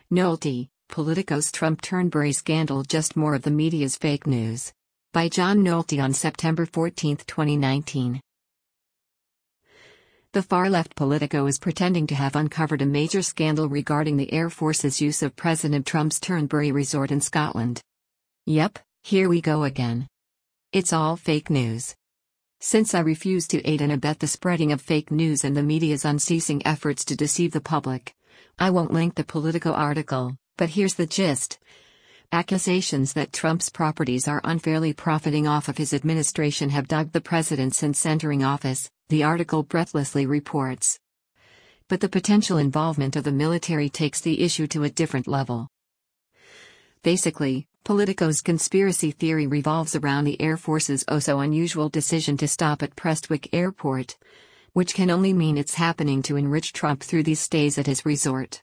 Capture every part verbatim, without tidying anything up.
Nolte, Politico's Trump-Turnberry scandal, just more of the media's fake news. By John Nolte on September fourteenth, twenty nineteen. The far-left Politico is pretending to have uncovered a major scandal regarding the Air Force's use of President Trump's Turnberry resort in Scotland. Yep, here we go again. It's all fake news. Since I refuse to aid and abet the spreading of fake news and the media's unceasing efforts to deceive the public, I won't link the Politico article, but here's the gist. Accusations that Trump's properties are unfairly profiting off of his administration have dogged the president since entering office, the article breathlessly reports. But the potential involvement of the military takes the issue to a different level. Basically, Politico's conspiracy theory revolves around the Air Force's oh-so-unusual decision to stop at Prestwick Airport, which can only mean it's happening to enrich Trump through these stays at his resort.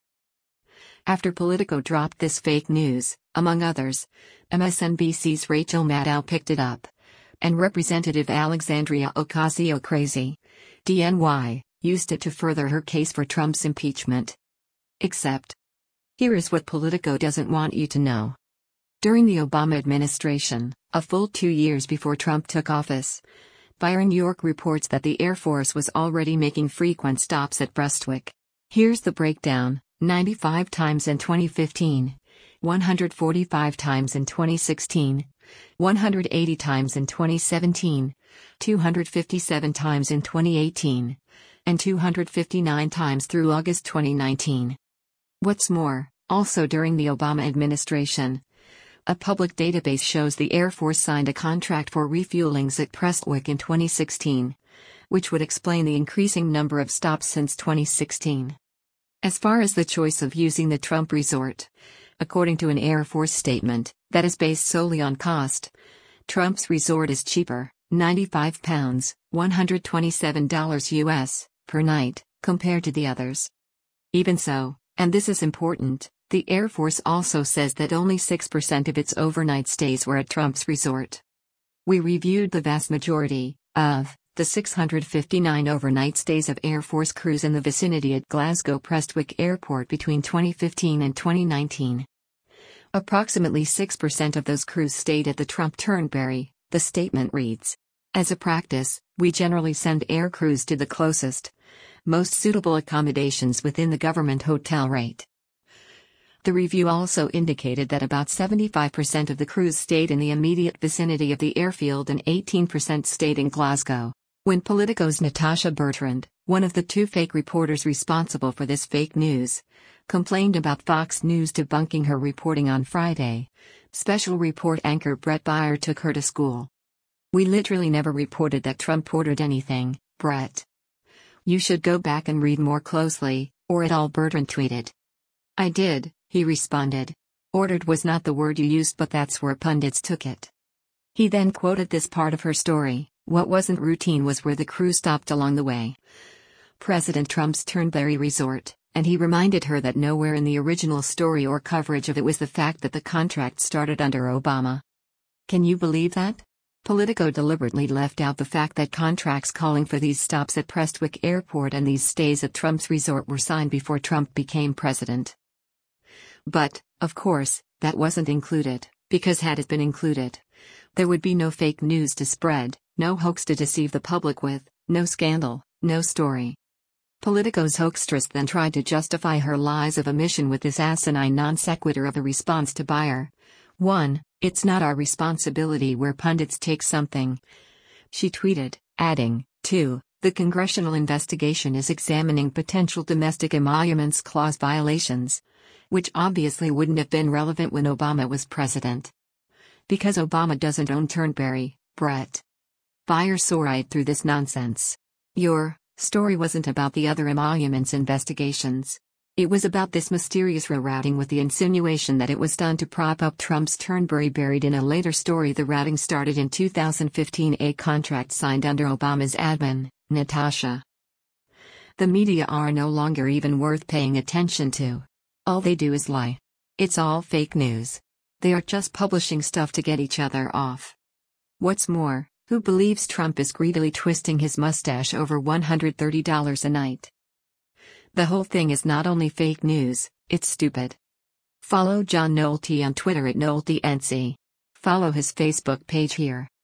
After Politico dropped this fake news, among others, M S N B C's Rachel Maddow picked it up, and Representative Alexandria Ocasio-Cortez, D N Y, used it to further her case for Trump's impeachment. Except, here is what Politico doesn't want you to know. During the Obama administration, a full two years before Trump took office, Byron York reports that the Air Force was already making frequent stops at Prestwick. Here's the breakdown: ninety-five times in twenty fifteen, one hundred forty-five times in twenty sixteen, one hundred eighty times in twenty seventeen, two hundred fifty-seven times in twenty eighteen, and two hundred fifty-nine times through August twenty nineteen. What's more, also during the Obama administration, a public database shows the Air Force signed a contract for refuelings at Prestwick in twenty sixteen, which would explain the increasing number of stops since twenty sixteen. As far as the choice of using the Trump resort, according to an Air Force statement that is based solely on cost, Trump's resort is cheaper, ninety-five pounds, one hundred twenty-seven dollars U S, per night, compared to the others. Even so, and this is important, the Air Force also says that only six percent of its overnight stays were at Trump's resort. We reviewed the vast majority of the six hundred fifty-nine overnight stays of Air Force crews in the vicinity at Glasgow Prestwick Airport between twenty fifteen and twenty nineteen. Approximately six percent of those crews stayed at the Trump Turnberry, the statement reads. As a practice, we generally send air crews to the closest, most suitable accommodations within the government hotel rate. The review also indicated that about seventy-five percent of the crews stayed in the immediate vicinity of the airfield and eighteen percent stayed in Glasgow. When Politico's Natasha Bertrand, one of the two fake reporters responsible for this fake news, complained about Fox News debunking her reporting on Friday, special report anchor Brett Baier took her to school. "We literally never reported that Trump ordered anything, Brett. You should go back and read more closely, or it all," Bertrand tweeted. "I did," he responded. "Ordered was not the word you used, but that's where pundits took it." He then quoted this part of her story. What wasn't routine was where the crew stopped along the way. President Trump's Turnberry resort, and he reminded her that nowhere in the original story or coverage of it was the fact that the contract started under Obama. Can you believe that? Politico deliberately left out the fact that contracts calling for these stops at Prestwick Airport and these stays at Trump's resort were signed before Trump became president. But, of course, that wasn't included, because had it been included, there would be no fake news to spread, no hoax to deceive the public with, no scandal, no story. Politico's hoaxstress then tried to justify her lies of omission with this asinine non sequitur of a response to Baier. one. It's not our responsibility where pundits take something, she tweeted, adding, two. The congressional investigation is examining potential domestic emoluments clause violations, which obviously wouldn't have been relevant when Obama was president. Because Obama doesn't own Turnberry, Brett. Baier saw right through this nonsense. Your story wasn't about the other emoluments investigations. It was about this mysterious rerouting with the insinuation that it was done to prop up Trump's Turnberry. Buried in a later story, the routing started in two thousand fifteen, a contract signed under Obama's admin, Natasha. The media are no longer even worth paying attention to. All they do is lie. It's all fake news. They are just publishing stuff to get each other off. What's more, who believes Trump is greedily twisting his mustache over one hundred thirty dollars a night? The whole thing is not only fake news, it's stupid. Follow John Nolte on Twitter at NolteNC. Follow his Facebook page here.